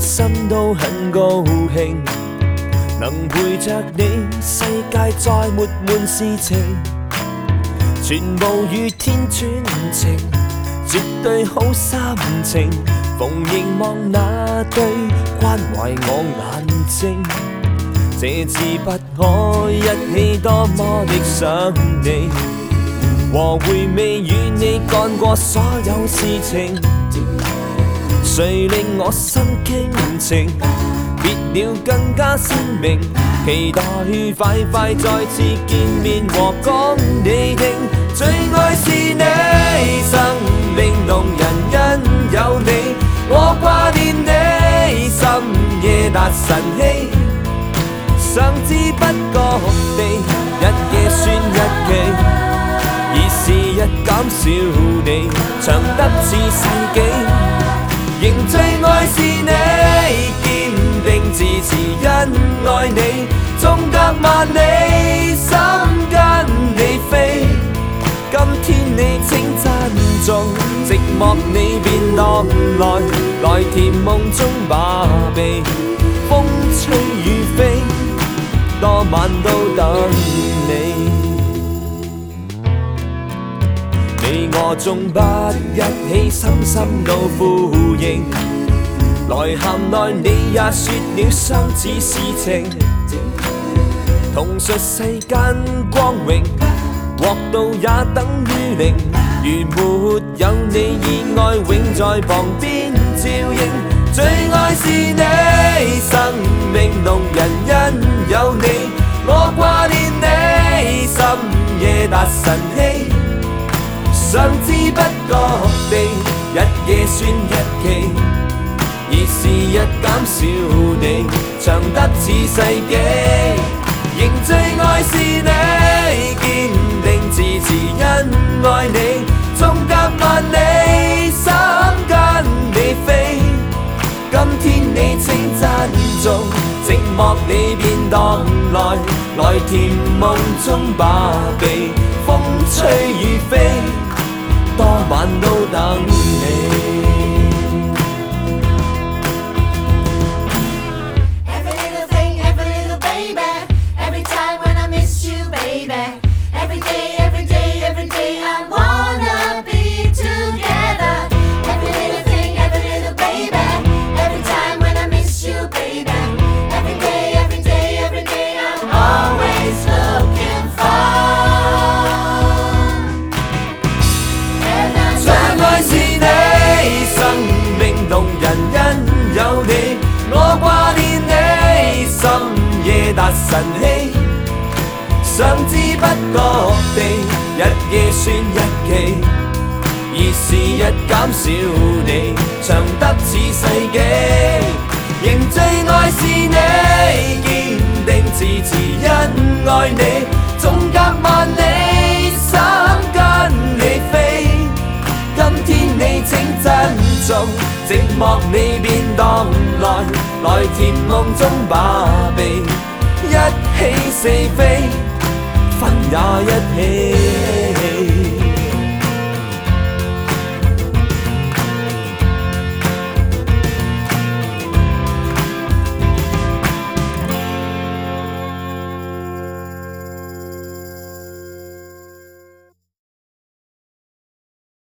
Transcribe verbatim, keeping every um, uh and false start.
心都很高興，能陪着你，世界再沒悶事情，全部與天專情，絕對好心情。逢凝望那對關懷我眼睛，這次不可一起，多麼的想你，和回味與你幹過所有事情。誰令我心傾情，別了更加鮮明，期待快快再次見面和講你聽。最愛是你，生命動人因有你，我掛念你，深夜達晨曦，想知不覺地，日夜算日期，而時日減少你，長得似世紀。仍最愛是你，堅定自持因愛你，縱隔萬里，心跟你飛。今天你請珍重，寂寞你便蕩來，來甜夢中把臂，風吹雨飛，多晚都等你。你我縱不一起，深深都呼應。來函內你也說了相似事情，同述世間光榮，獲到也等於零。如沒有你，意外永在旁邊照應。最愛是你，生命動人因有你，我掛念你，深夜達晨曦。想知不覺地，日夜算日期，而時日減少你，長得似世紀。仍最愛是你，堅定自持因愛你，縱隔萬里，心跟你飛。今天你請珍重，寂寞你便蕩來，來甜夢中把臂，風吹雨飛，多晚都等你。 Every little thing, every little baby, every time when I miss you, baby. Every day, every day, every day, I wanna be together. Every little thing, every little baby, every time when I miss you, baby. Every day, every day, every day, I'm always looking for.動人因有你，我掛念你，深夜達晨曦。想知不覺地，日夜算日期，而時日減少你，長得似世紀。仍最愛是你，堅定自持因愛你，縱隔萬里，心跟你飛。今天你請珍重，寂寞你便蕩來，來甜夢中把臂，一起四飛，分也一起。